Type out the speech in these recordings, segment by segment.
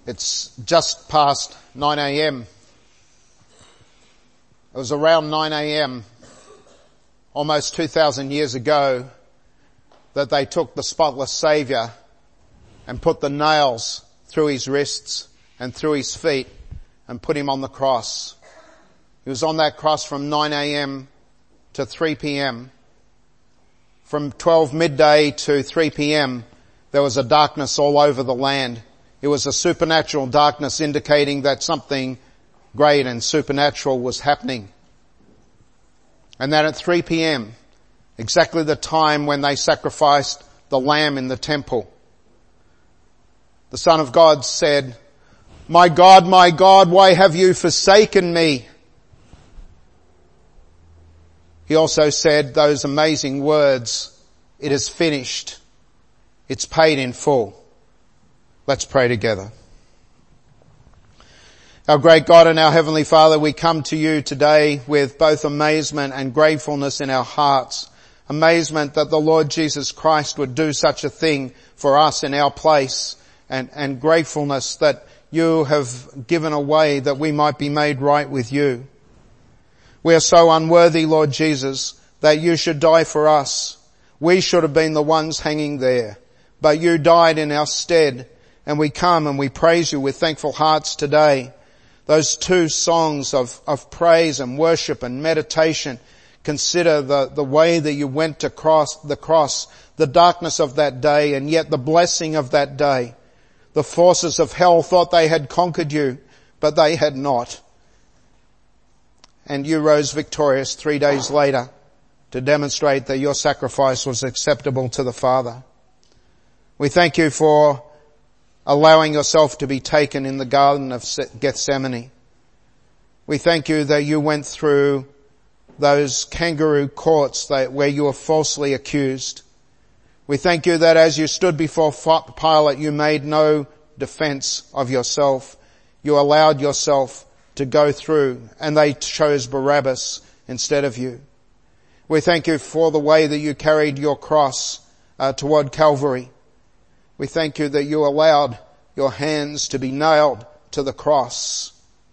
It's just past 9 a.m. It was around 9 a.m. almost 2,000 years ago that they took the spotless Saviour and put the nails through his wrists and through his feet and put him on the cross. He was on that cross from 9 a.m. to 3 p.m. From 12 midday to 3 p.m. there was a darkness all over the land. It was a supernatural darkness indicating that something great and supernatural was happening. And then at 3 p.m., exactly the time when they sacrificed the lamb in the temple, the Son of God said, my God, why have you forsaken me?" He also said those amazing words, "It is finished. It's paid in full." Let's pray together. Our great God and our Heavenly Father, we come to you today with both amazement and gratefulness in our hearts. Amazement that the Lord Jesus Christ would do such a thing for us in our place, and gratefulness that you have given a way that we might be made right with you. We are so unworthy, Lord Jesus, that you should die for us. We should have been the ones hanging there, but you died in our stead, and we come and we praise you with thankful hearts today. Those two songs of praise and worship and meditation consider the way that you went to the cross, the darkness of that day, and yet the blessing of that day. The forces of hell thought they had conquered you, but they had not. And you rose victorious 3 days later to demonstrate that your sacrifice was acceptable to the Father. We thank you for allowing yourself to be taken in the Garden of Gethsemane. We thank you that you went through those kangaroo courts where you were falsely accused. We thank you that as you stood before Pilate, you made no defense of yourself. You allowed yourself to go through, and they chose Barabbas instead of you. We thank you for the way that you carried your cross toward Calvary. We thank you that you allowed your hands to be nailed to the cross,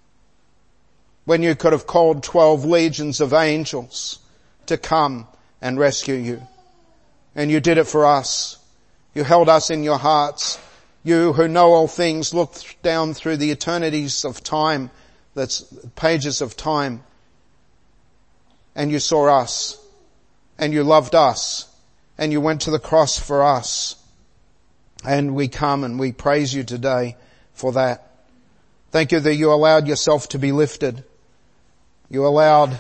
when you could have called 12 legions of angels to come and rescue you. And you did it for us. You held us in your hearts. You who know all things looked down through the eternities of time, that's pages of time, and you saw us, and you loved us, and you went to the cross for us. And we come and we praise you today for that. Thank you that you allowed yourself to be lifted. You allowed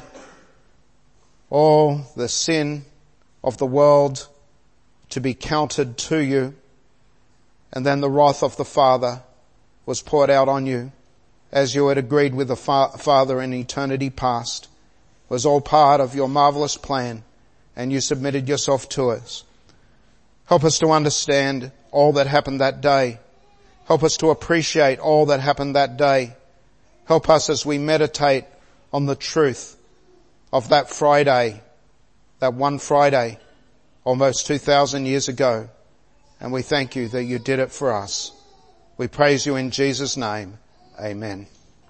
all the sin of the world to be counted to you. And then the wrath of the Father was poured out on you, as you had agreed with the Father in eternity past. It was all part of your marvelous plan, and you submitted yourself to us. Help us to understand all that happened that day. Help us to appreciate all that happened that day. Help us as we meditate on the truth of that Friday, that one Friday, almost 2,000 years ago. And we thank you that you did it for us. We praise you in Jesus' name. Amen.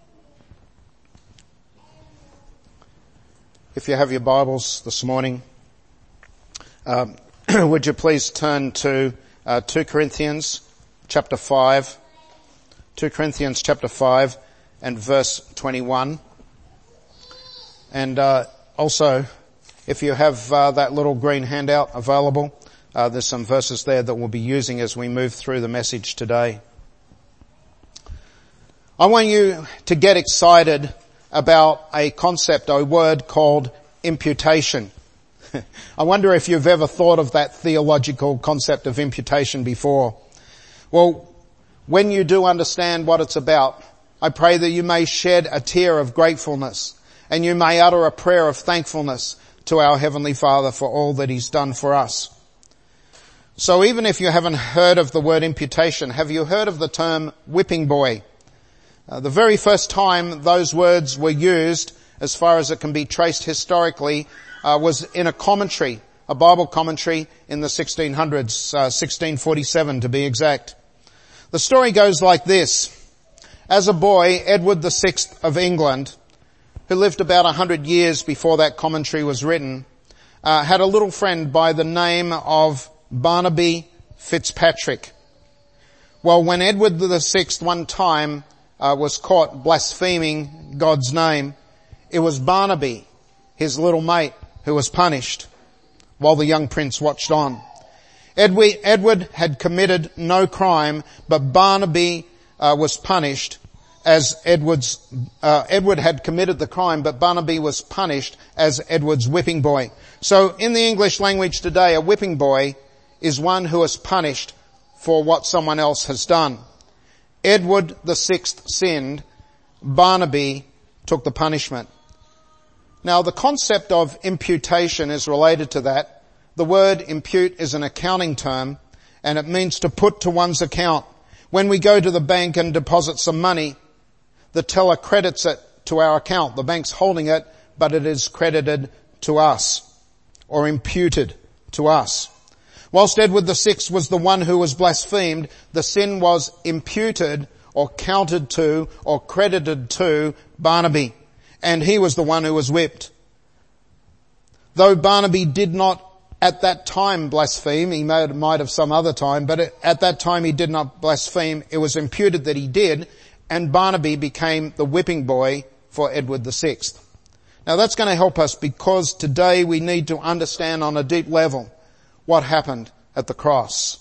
If you have your Bibles this morning, would you please turn to 2 Corinthians chapter 5. 2 Corinthians chapter 5 and verse 21. And also, if you have that little green handout available, there's some verses there that we'll be using as we move through the message today. I want you to get excited about a concept, a word called imputation. I wonder if you've ever thought of that theological concept of imputation before. Well, when you do understand what it's about, I pray that you may shed a tear of gratefulness, and you may utter a prayer of thankfulness to our Heavenly Father for all that He's done for us. So even if you haven't heard of the word imputation, have you heard of the term whipping boy? The very first time those words were used, as far as it can be traced historically, was in a commentary, a Bible commentary in the 1600s, 1647 to be exact. The story goes like this. As a boy, Edward VI of England, who lived about 100 years before that commentary was written, had a little friend by the name of Barnaby Fitzpatrick. Well, when Edward VI one time was caught blaspheming God's name, it was Barnaby, his little mate, who was punished while the young prince watched on. Edward had committed no crime, but Barnaby was punished as Edward had committed the crime, but Barnaby was punished as Edward's whipping boy. So in the English language today, a whipping boy is one who is punished for what someone else has done. Edward VI sinned, Barnaby took the punishment. Now the concept of imputation is related to that. The word impute is an accounting term, and it means to put to one's account. When we go to the bank and deposit some money, the teller credits it to our account. The bank's holding it, but it is credited to us, or imputed to us. Whilst Edward VI was the one who was blasphemed, the sin was imputed or counted to or credited to Barnaby, and he was the one who was whipped. Though Barnaby did not at that time blaspheme, he might have some other time, but at that time he did not blaspheme. It was imputed that he did, and Barnaby became the whipping boy for Edward VI. Now that's going to help us, because today we need to understand on a deep level what happened at the cross.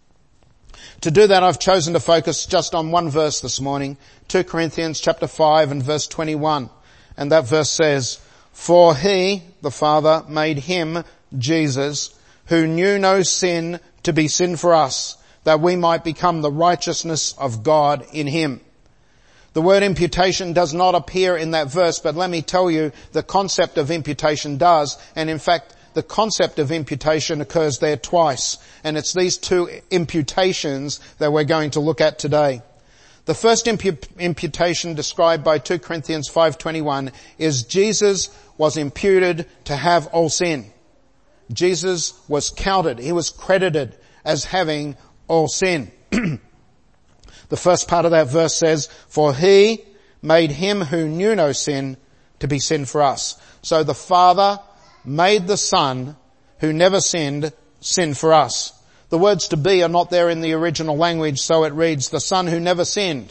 To do that, I've chosen to focus just on one verse this morning, 2 Corinthians chapter 5 and verse 21. And that verse says, "For he, the Father, made him, Jesus, who knew no sin, to be sin for us, that we might become the righteousness of God in him." The word imputation does not appear in that verse, but let me tell you, the concept of imputation does. And in fact, the concept of imputation occurs there twice. And it's these two imputations that we're going to look at today. The first imputation described by 2 Corinthians 5:21 is Jesus was imputed to have all sin. Jesus was counted, he was credited as having all sin. The first part of that verse says, "For he made him who knew no sin to be sin for us." So the Father made the Son, who never sinned, sin for us. The words "to be" are not there in the original language, so it reads, "The Son who never sinned,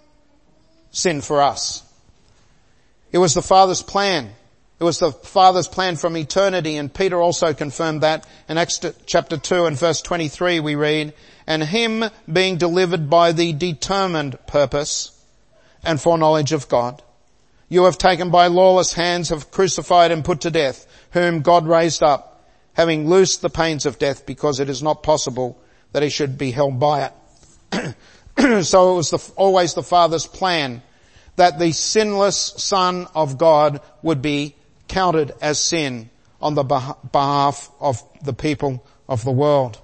sin for us." It was the Father's plan. It was the Father's plan from eternity, and Peter also confirmed that. In Acts chapter 2 and verse 23 we read, "And him being delivered by the determined purpose and foreknowledge of God, you have taken by lawless hands, have crucified and put to death, whom God raised up, having loosed the pains of death, because it is not possible that he should be held by it." So it was always the Father's plan that the sinless Son of God would be counted as sin on the behalf of the people of the world.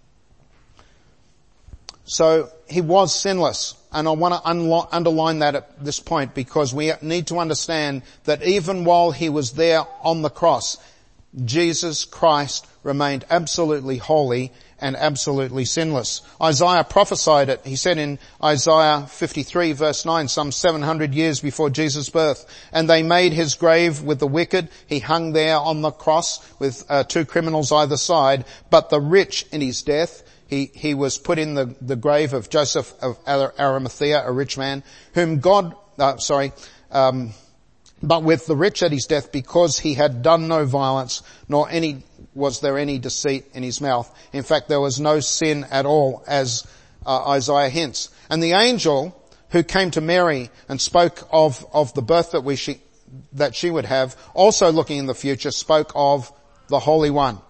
So he was sinless, and I want to underline that at this point, because we need to understand that even while he was there on the cross, Jesus Christ remained absolutely holy and absolutely sinless. Isaiah prophesied it. He said in Isaiah 53 verse 9, some 700 years before Jesus' birth, "And they made his grave with the wicked. He hung there on the cross with two criminals either side. But the rich in his death, he was put in the grave of Joseph of Arimathea, a rich man, whom God, but with the rich at his death, because he had done no violence, nor was there any deceit in his mouth." In fact, there was no sin at all, as Isaiah hints. And the angel who came to Mary and spoke of the birth that she would have, also looking in the future, spoke of the Holy One.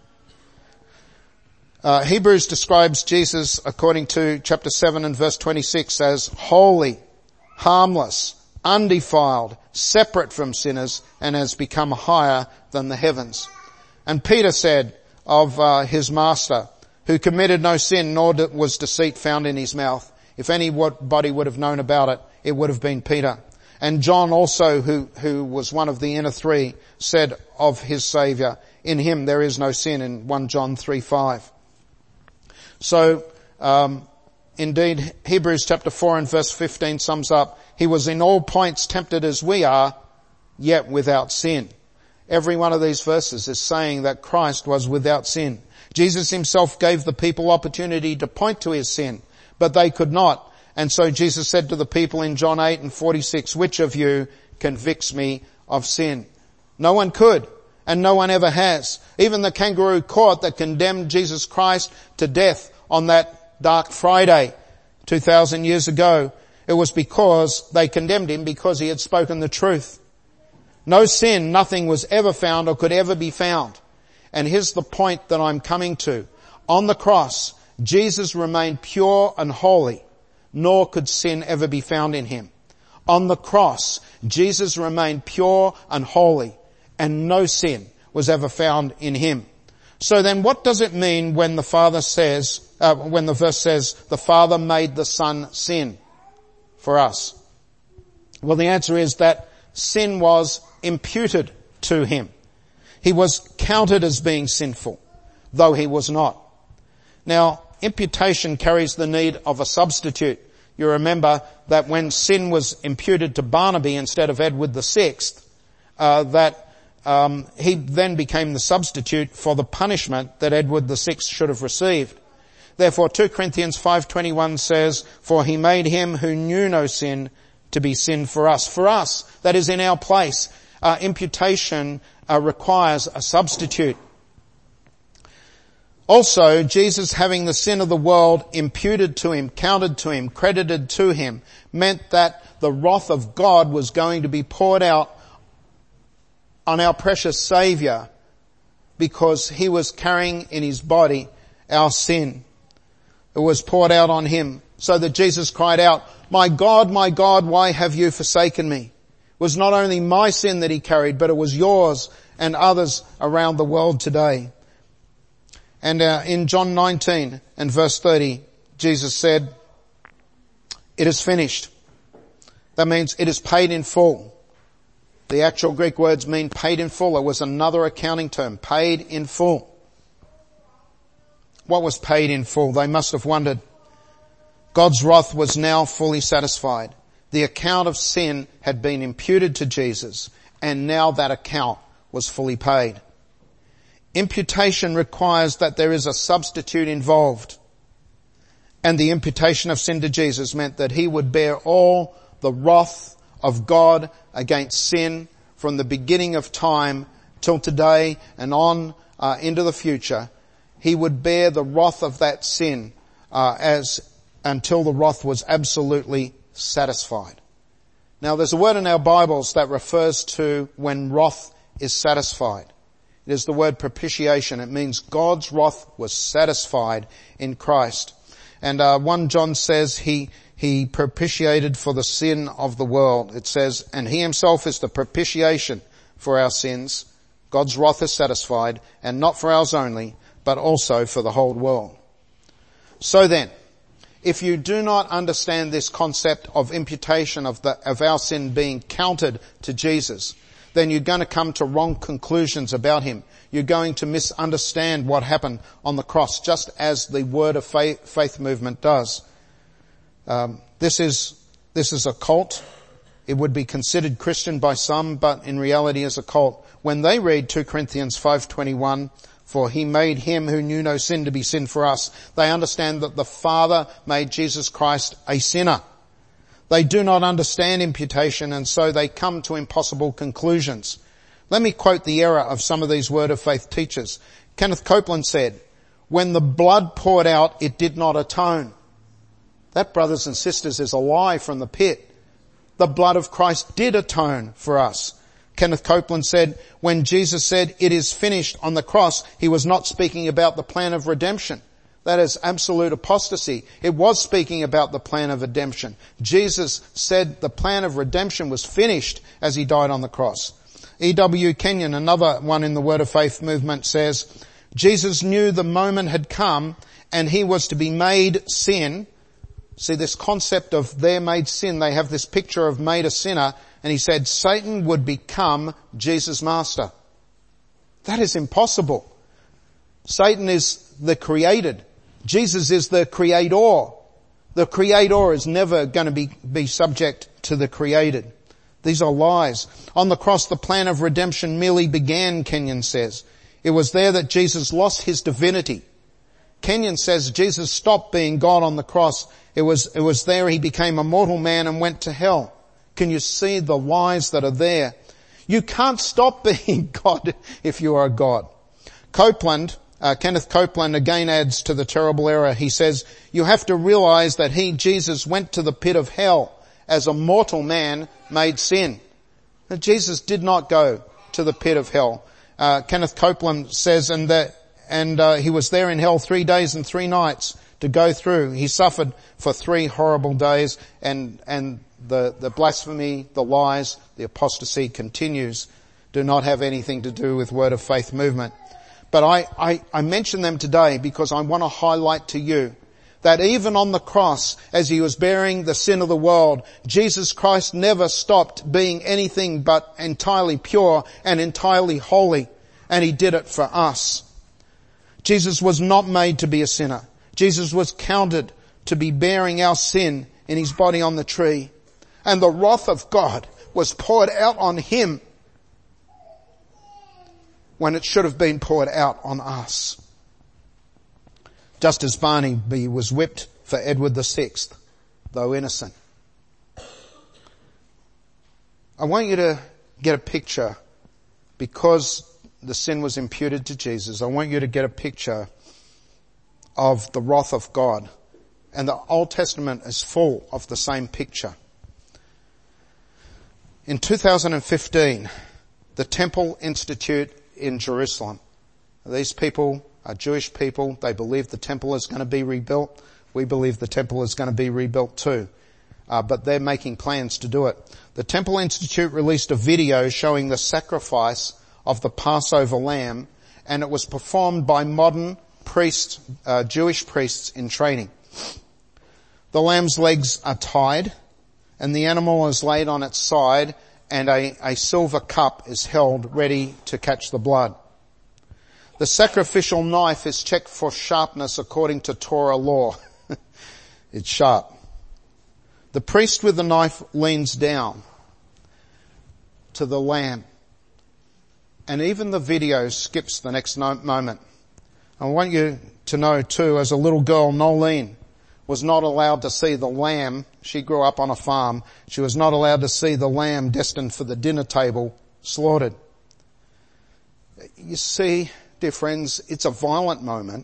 Hebrews describes Jesus, according to chapter 7 and verse 26, as holy, harmless, undefiled, separate from sinners, and has become higher than the heavens. And Peter said of his master, who committed no sin, nor was deceit found in his mouth. If anybody would have known about it, it would have been Peter. And John also, who was one of the inner three, said of his Saviour, "In him there is no sin," in 1 John 3:5. So Indeed, Hebrews chapter 4 and verse 15 sums up, he was in all points tempted as we are, yet without sin. Every one of these verses is saying that Christ was without sin. Jesus himself gave the people opportunity to point to his sin, but they could not. And so Jesus said to the people in John 8 and 46, which of you convicts me of sin? No one could, and no one ever has. Even the kangaroo court that condemned Jesus Christ to death on that dark Friday 2,000 years ago, it was because they condemned him because he had spoken the truth. No sin, nothing was ever found or could ever be found. And here's the point that I'm coming to. On the cross, Jesus remained pure and holy, nor could sin ever be found in him. On the cross, Jesus remained pure and holy, and no sin was ever found in him. So then what does it mean when the Father says, when the verse says, the Father made the Son sin for us? Well, the answer is that sin was imputed to him. He was counted as being sinful, though he was not. Now, imputation carries the need of a substitute. You remember that when sin was imputed to Barnaby instead of Edward VI, he then became the substitute for the punishment that Edward VI should have received. Therefore, 2 Corinthians 5:21 says, for he made him who knew no sin to be sin for us. For us, that is in our place. Imputation requires a substitute. Also, Jesus having the sin of the world imputed to him, counted to him, credited to him, meant that the wrath of God was going to be poured out on our precious Saviour because he was carrying in his body our sin. It was poured out on him so that Jesus cried out, my God, why have you forsaken me? It was not only my sin that he carried, but it was yours and others around the world today. And in John 19 and verse 30, Jesus said, it is finished. That means it is paid in full. The actual Greek words mean paid in full. It was another accounting term, paid in full. What was paid in full? They must have wondered. God's wrath was now fully satisfied. The account of sin had been imputed to Jesus, and now that account was fully paid. Imputation requires that there is a substitute involved. And the imputation of sin to Jesus meant that he would bear all the wrath of God against sin from the beginning of time till today and on into the future. He would bear the wrath of that sin until the wrath was absolutely satisfied. Now there's a word in our Bibles that refers to when wrath is satisfied. It is the word propitiation. It means God's wrath was satisfied in Christ. And 1 John says he propitiated for the sin of the world. It says, and he himself is the propitiation for our sins. God's wrath is satisfied, and not for ours only, but also for the whole world. So then, if you do not understand this concept of imputation of our sin being counted to Jesus, then you're going to come to wrong conclusions about him. You're going to misunderstand what happened on the cross, just as the Word of Faith movement does. This is a cult. It would be considered Christian by some, but in reality is a cult. When they read 2 Corinthians 5:21, for he made him who knew no sin to be sin for us, they understand that the Father made Jesus Christ a sinner. They do not understand imputation, and so they come to impossible conclusions. Let me quote the error of some of these Word of Faith teachers. Kenneth Copeland said, when the blood poured out, it did not atone. That, brothers and sisters, is a lie from the pit. The blood of Christ did atone for us. Kenneth Copeland said, when Jesus said, it is finished on the cross, he was not speaking about the plan of redemption. That is absolute apostasy. It was speaking about the plan of redemption. Jesus said the plan of redemption was finished as he died on the cross. E.W. Kenyon, another one in the Word of Faith movement, says, Jesus knew the moment had come and he was to be made sin. See, this concept of they're made sin, they have this picture of made a sinner, and he said Satan would become Jesus' master. That is impossible. Satan is the created. Jesus is the creator. The Creator is never going to be subject to the created. These are lies. On the cross, the plan of redemption merely began, Kenyon says. It was there that Jesus lost his divinity. Kenyon says Jesus stopped being God on the cross. It was there he became a mortal man and went to hell. Can you see the lies that are there? You can't stop being God if you are God. Kenneth Copeland again adds to the terrible error. He says, you have to realize that Jesus, went to the pit of hell as a mortal man made sin. Now, Jesus did not go to the pit of hell. Kenneth Copeland says, and he was there in hell 3 days and 3 nights to go through. He suffered for 3 horrible days, and the blasphemy, the lies, the apostasy continues. Do not have anything to do with Word of Faith movement. But I mention them today because I want to highlight to you that even on the cross, as he was bearing the sin of the world, Jesus Christ never stopped being anything but entirely pure and entirely holy. And he did it for us. Jesus was not made to be a sinner. Jesus was counted to be bearing our sin in his body on the tree. And the wrath of God was poured out on him when it should have been poured out on us. Just as Barnaby was whipped for Edward VI, though innocent. I want you to get a picture, because the sin was imputed to Jesus. I want you to get a picture of the wrath of God. And the Old Testament is full of the same picture. In 2015, the Temple Institute in Jerusalem. These people are Jewish people. They believe the temple is going to be rebuilt. We believe the temple is going to be rebuilt too. But they're making plans to do it. The Temple Institute released a video showing the sacrifice of the Passover lamb, and it was performed by modern priests, Jewish priests in training. The lamb's legs are tied, and the animal is laid on its side, and a silver cup is held ready to catch the blood. The sacrificial knife is checked for sharpness according to Torah law. It's sharp. The priest with the knife leans down to the lamb, and even the video skips the next moment. I want you to know too, as a little girl, Nolene was not allowed to see the lamb. She grew up on a farm. She was not allowed to see the lamb destined for the dinner table slaughtered. You see, dear friends, it's a violent moment.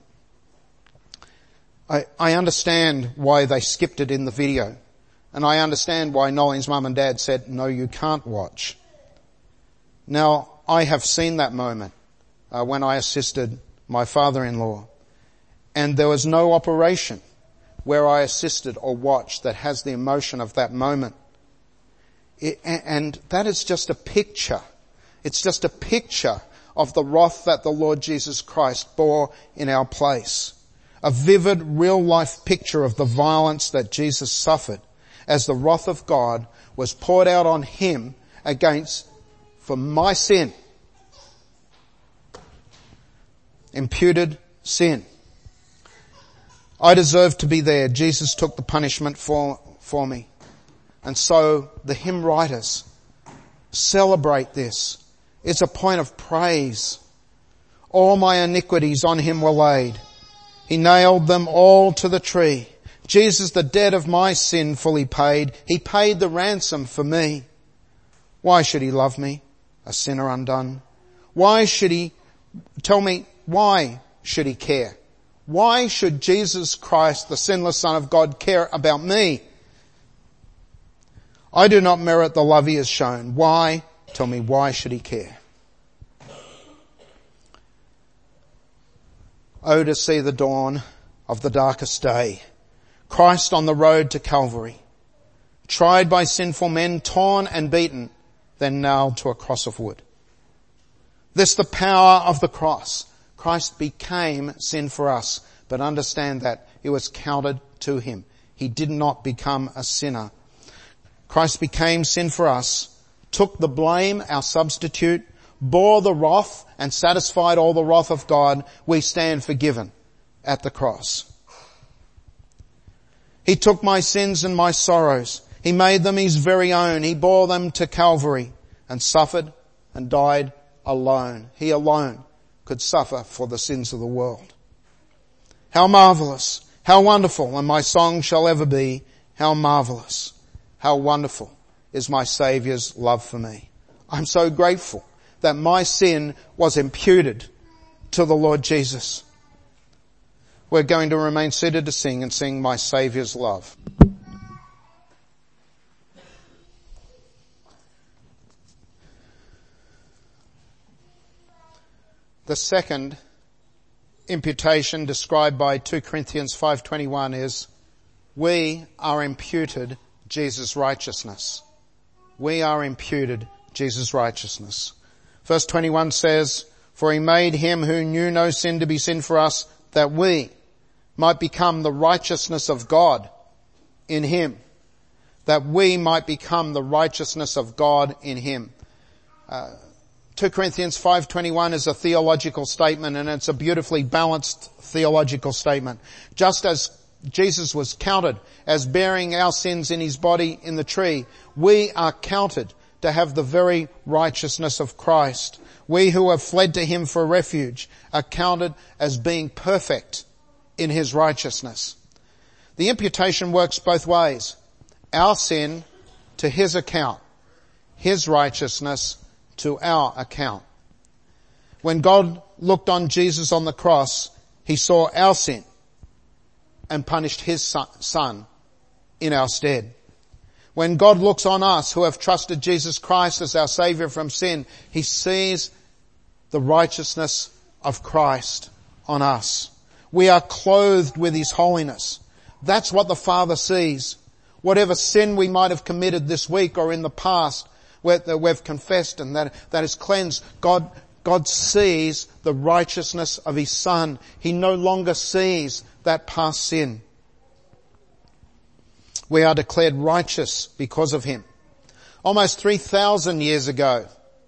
I understand why they skipped it in the video. And I understand why Nolene's mum and dad said, no, you can't watch. Now, I have seen that moment when I assisted my father-in-law. And there was no operation where I assisted or watched that has the emotion of that moment. And that is just a picture. It's just a picture of the wrath that the Lord Jesus Christ bore in our place. A vivid, real-life picture of the violence that Jesus suffered as the wrath of God was poured out on him for my sin. Imputed sin. I deserve to be there. Jesus took the punishment for me. And so the hymn writers celebrate this. It's a point of praise. All my iniquities on him were laid. He nailed them all to the tree. Jesus, the debt of my sin, fully paid. He paid the ransom for me. Why should he love me, a sinner undone? Why should he care? Why should Jesus Christ, the sinless Son of God, care about me? I do not merit the love he has shown. Why? Tell me, why should he care? Oh, to see the dawn of the darkest day. Christ on the road to Calvary. Tried by sinful men, torn and beaten, then nailed to a cross of wood. This the power of the cross. Christ became sin for us, but understand that it was counted to him. He did not become a sinner. Christ became sin for us, took the blame, our substitute, bore the wrath and satisfied all the wrath of God. We stand forgiven at the cross. He took my sins and my sorrows. He made them his very own. He bore them to Calvary and suffered and died alone. He alone could suffer for the sins of the world. How marvelous, how wonderful, and my song shall ever be, how marvelous, how wonderful is my Saviour's love for me. I'm so grateful that my sin was imputed to the Lord Jesus. We're going to remain seated to sing and sing My Saviour's Love. The second imputation described by 2 Corinthians 5:21 is, we are imputed Jesus' righteousness. We are imputed Jesus' righteousness. Verse 21 says, for he made him who knew no sin to be sin for us, that we might become the righteousness of God in him. That we might become the righteousness of God in him. 2 Corinthians 5:21 is a theological statement, and it's a beautifully balanced theological statement. Just as Jesus was counted as bearing our sins in his body in the tree, we are counted to have the very righteousness of Christ. We who have fled to him for refuge are counted as being perfect in his righteousness. The imputation works both ways. Our sin to his account, his righteousness to our account. When God looked on Jesus on the cross, he saw our sin and punished his son in our stead. When God looks on us who have trusted Jesus Christ as our Saviour from sin, he sees the righteousness of Christ on us. We are clothed with his holiness. That's what the Father sees. Whatever sin we might have committed this week or in the past, that we've confessed and that is cleansed, God sees the righteousness of his Son. He no longer sees that past sin. We are declared righteous because of him. Almost 3,000 years ago,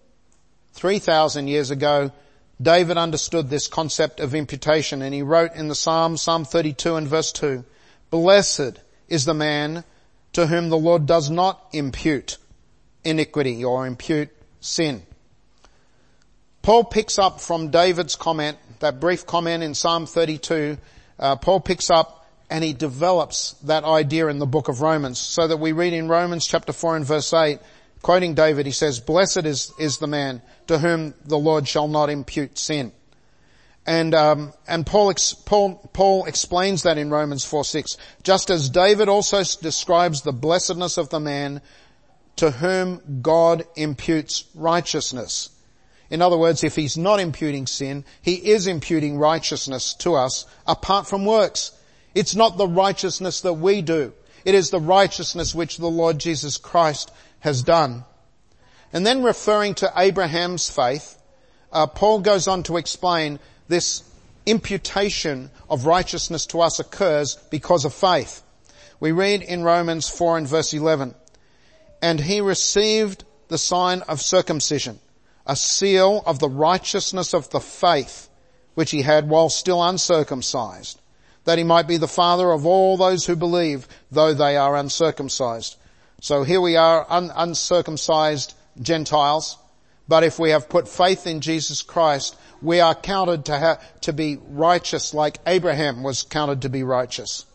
David understood this concept of imputation, and he wrote in the Psalm 32 and verse 2, blessed is the man to whom the Lord does not impute iniquity or impute sin. Paul picks up from David's comment, that brief comment in Psalm 32, Paul picks up and he develops that idea in the book of Romans, so that we read in Romans chapter 4 and verse 8, quoting David, he says, blessed is the man to whom the Lord shall not impute sin. And Paul explains that in Romans 4:6, just as David also describes the blessedness of the man to whom God imputes righteousness. In other words, if he's not imputing sin, he is imputing righteousness to us apart from works. It's not the righteousness that we do. It is the righteousness which the Lord Jesus Christ has done. And then referring to Abraham's faith, Paul goes on to explain this imputation of righteousness to us occurs because of faith. We read in Romans 4 and verse 11, and he received the sign of circumcision, a seal of the righteousness of the faith which he had while still uncircumcised, that he might be the father of all those who believe, though they are uncircumcised. So here we are, uncircumcised Gentiles, but if we have put faith in Jesus Christ, we are counted to be righteous like Abraham was counted to be righteous.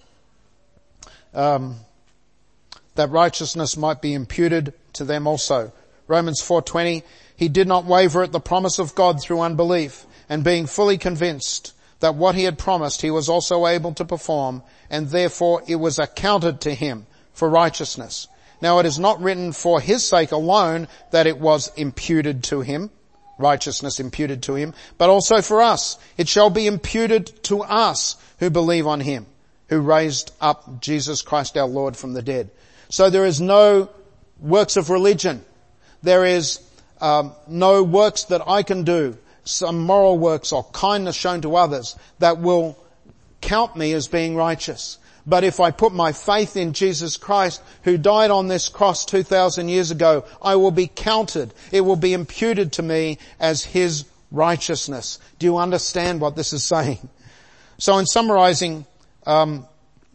That righteousness might be imputed to them also. Romans 4:20, he did not waver at the promise of God through unbelief, and being fully convinced that what he had promised he was also able to perform, and therefore it was accounted to him for righteousness. Now it is not written for his sake alone that it was imputed to him, righteousness imputed to him, but also for us. It shall be imputed to us who believe on him, who raised up Jesus Christ our Lord from the dead. So there is no works of religion. There is no works that I can do, some moral works or kindness shown to others that will count me as being righteous. But if I put my faith in Jesus Christ, who died on this cross 2,000 years ago, I will be counted. It will be imputed to me as his righteousness. Do you understand what this is saying? So in summarizing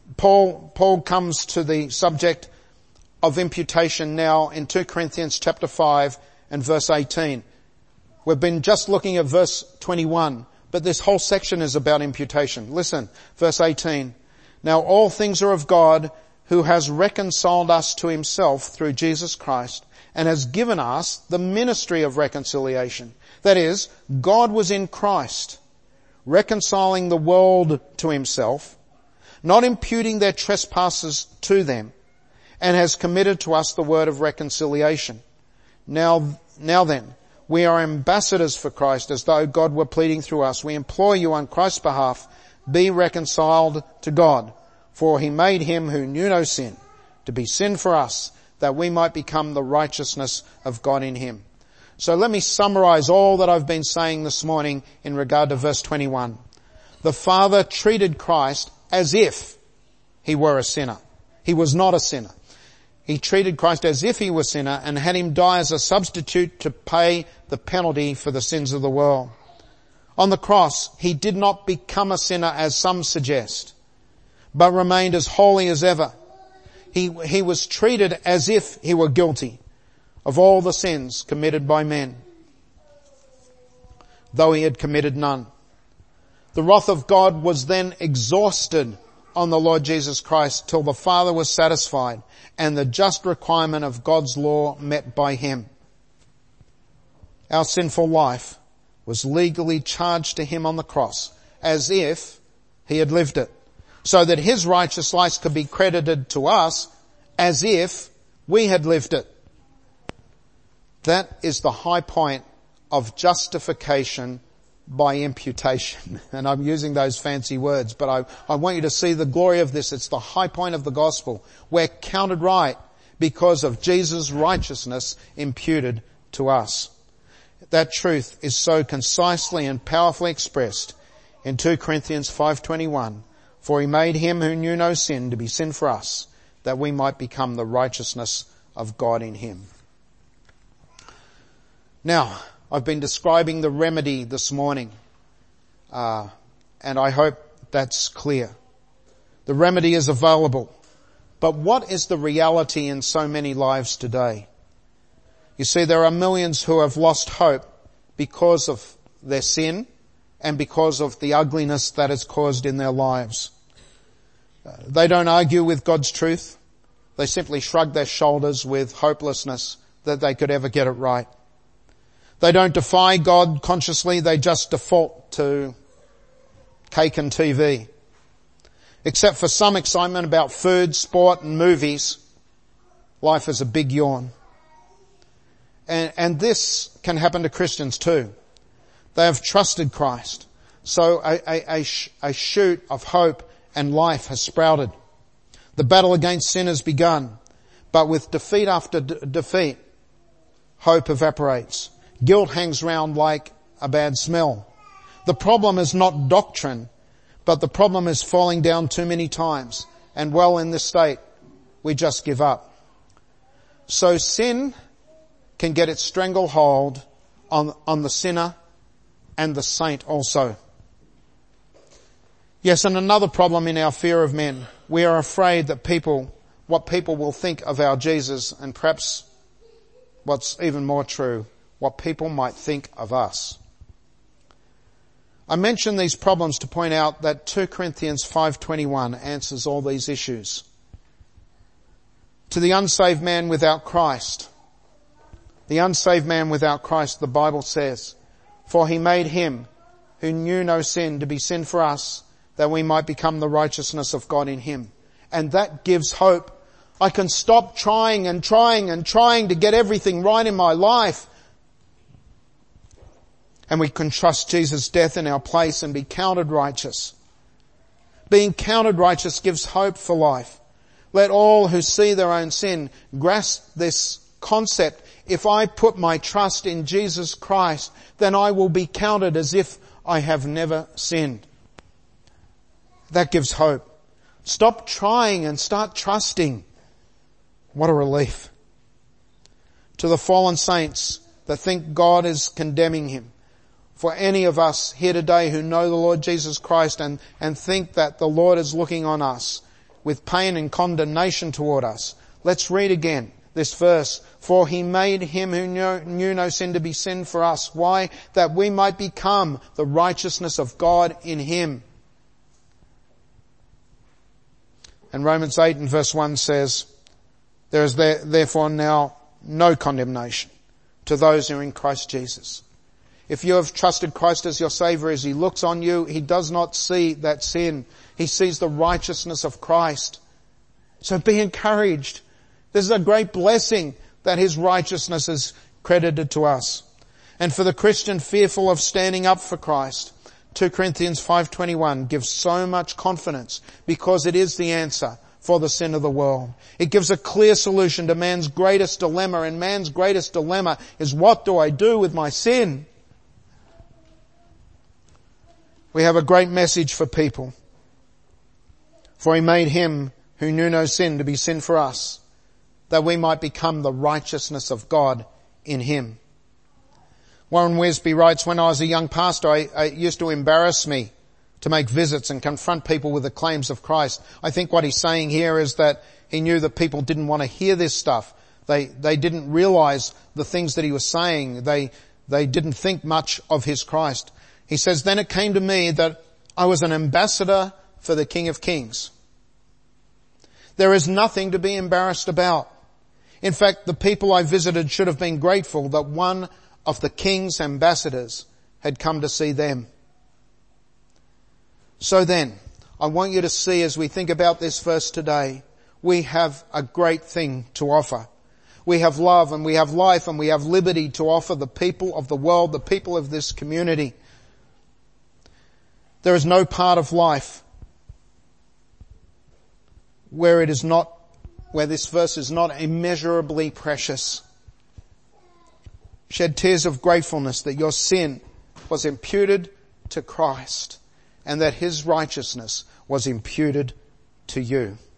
Paul comes to the subject of imputation now in 2 Corinthians chapter 5 and verse 18. We've been just looking at verse 21, but this whole section is about imputation. Listen, verse 18. Now all things are of God, who has reconciled us to himself through Jesus Christ and has given us the ministry of reconciliation. That is, God was in Christ, reconciling the world to himself, not imputing their trespasses to them, and has committed to us the word of reconciliation. Now then, we are ambassadors for Christ, as though God were pleading through us. We implore you on Christ's behalf, be reconciled to God. For he made him who knew no sin to be sin for us, that we might become the righteousness of God in him. So let me summarize all that I've been saying this morning in regard to verse 21. The Father treated Christ as if he were a sinner. He was not a sinner. He treated Christ as if he were a sinner and had him die as a substitute to pay the penalty for the sins of the world. On the cross, he did not become a sinner as some suggest, but remained as holy as ever. He was treated as if he were guilty of all the sins committed by men, though he had committed none. The wrath of God was then exhausted on the Lord Jesus Christ till the Father was satisfied and the just requirement of God's law met by him. Our sinful life was legally charged to him on the cross as if he had lived it, so that his righteous life could be credited to us as if we had lived it. That is the high point of justification by imputation. And I'm using those fancy words, but I want you to see the glory of this. It's the high point of the gospel. We're counted right because of Jesus' righteousness imputed to us. That truth is so concisely and powerfully expressed in 2 Corinthians 5:21. For he made him who knew no sin to be sin for us, that we might become the righteousness of God in him. Now, I've been describing the remedy this morning, and I hope that's clear. The remedy is available. But what is the reality in so many lives today? You see, there are millions who have lost hope because of their sin and because of the ugliness that is caused in their lives. They don't argue with God's truth. They simply shrug their shoulders with hopelessness that they could ever get it right. They don't defy God consciously, they just default to cake and TV. Except for some excitement about food, sport and movies, life is a big yawn. And this can happen to Christians too. They have trusted Christ. So a shoot of hope and life has sprouted. The battle against sin has begun. But with defeat after defeat, hope evaporates. Guilt hangs around like a bad smell. The problem is not doctrine, but the problem is falling down too many times. And well, in this state, we just give up. So sin can get its stranglehold on the sinner and the saint also. Yes, and another problem in our fear of men. We are afraid that what people will think of our Jesus, and perhaps what's even more true, what people might think of us. I mention these problems to point out that 2 Corinthians 5:21 answers all these issues. To the unsaved man without Christ, the Bible says, for he made him who knew no sin to be sin for us, that we might become the righteousness of God in him. And that gives hope. I can stop trying to get everything right in my life. And we can trust Jesus' death in our place and be counted righteous. Being counted righteous gives hope for life. Let all who see their own sin grasp this concept. If I put my trust in Jesus Christ, then I will be counted as if I have never sinned. That gives hope. Stop trying and start trusting. What a relief. To the fallen saints that think God is condemning him, for any of us here today who know the Lord Jesus Christ and think that the Lord is looking on us, with pain and condemnation toward us. Let's read again this verse. For he made him who knew no sin to be sin for us. Why? That we might become the righteousness of God in him. And Romans 8 and verse 1 says, there is therefore now no condemnation to those who are in Christ Jesus. If you have trusted Christ as your Saviour, as he looks on you, he does not see that sin. He sees the righteousness of Christ. So be encouraged. This is a great blessing that his righteousness is credited to us. And for the Christian fearful of standing up for Christ, 2 Corinthians 5:21 gives so much confidence because it is the answer for the sin of the world. It gives a clear solution to man's greatest dilemma, and man's greatest dilemma is, what do I do with my sin? We have a great message for people. For he made him who knew no sin to be sin for us, that we might become the righteousness of God in him. Warren Wiersbe writes, when I was a young pastor, it used to embarrass me to make visits and confront people with the claims of Christ. I think what he's saying here is that he knew that people didn't want to hear this stuff. They didn't realize the things that he was saying. They didn't think much of his Christ. He says, then it came to me that I was an ambassador for the King of Kings. There is nothing to be embarrassed about. In fact, the people I visited should have been grateful that one of the King's ambassadors had come to see them. So then, I want you to see, as we think about this verse today, we have a great thing to offer. We have love and we have life and we have liberty to offer the people of the world, the people of this community. There is no part of life where this verse is not immeasurably precious. Shed tears of gratefulness that your sin was imputed to Christ and that his righteousness was imputed to you.